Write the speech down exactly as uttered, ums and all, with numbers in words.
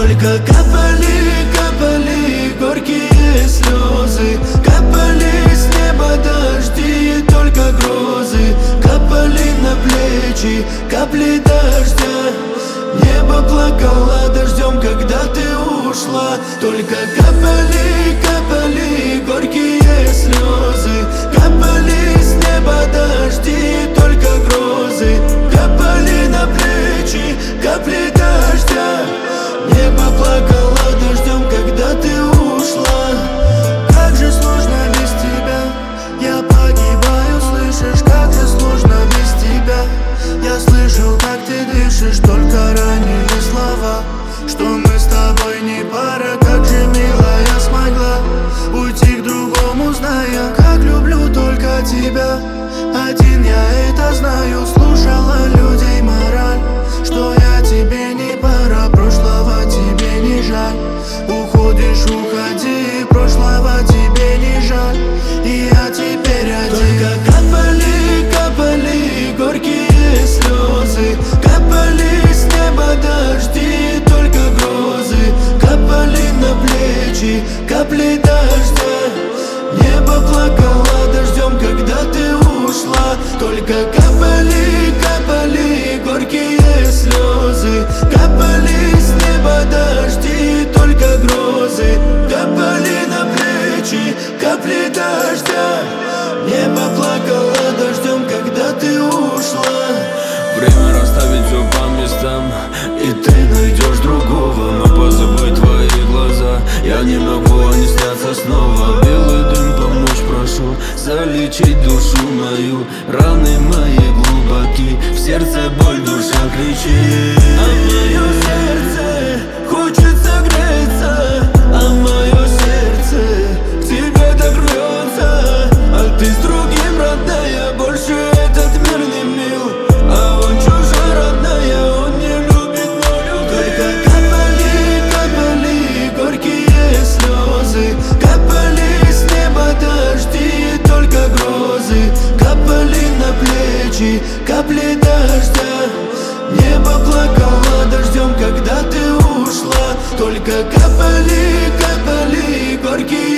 Только капали, капали горькие слезы, капали с неба дожди, только грозы капали на плечи, капли дождя. Небо плакало дождем, когда ты ушла. Только капали, капали горькие слезы, капали с неба дожди, только грозы капали на плечи, капли дождя. Небо плакало дождем, когда ты ушла. Как же сложно без тебя, я погибаю, слышишь? Как же сложно без тебя. Я слышал, как ты дышишь, только ранили слова, что мы с тобой не пара. Как же мило я смогла уйти к другому, зная, как люблю только тебя. Один я это знаю, слушала людей мораль, что я тебе не пара, прошлого тебе не жаль. Уходишь, уходи, прошлого тебе не жаль, и я теперь один. Только капали, капали горькие слезы, капали с неба дожди, только грозы капали на плечи, капли дождя. Небо плакало дождем, когда ты ушла. Только капали, капали горькие слезы, капали с неба дожди, только грозы капали на плечи, капли дождя. Небо плакало дождем, когда ты ушла. Время расставить все по местам, и ты найдешь другого. Но позабыть твои глаза я не могу, они снятся снова. Белый дым, помочь прошу, залечить душу мою. Раны мои глубоки, в сердце боль, душа кричит. А мое сердце хочет согреться, а мое сердце к тебе так рвется. А ты с другим, родная, больше этот мир не мил. А он чужой, родная, он не любит, но любит. Только капали, капали горькие слезы, капали с неба дожди, только грозы капали на плечи, капли дождя. Небо плакало дождем, когда ты ушла. Только капали, капали горькие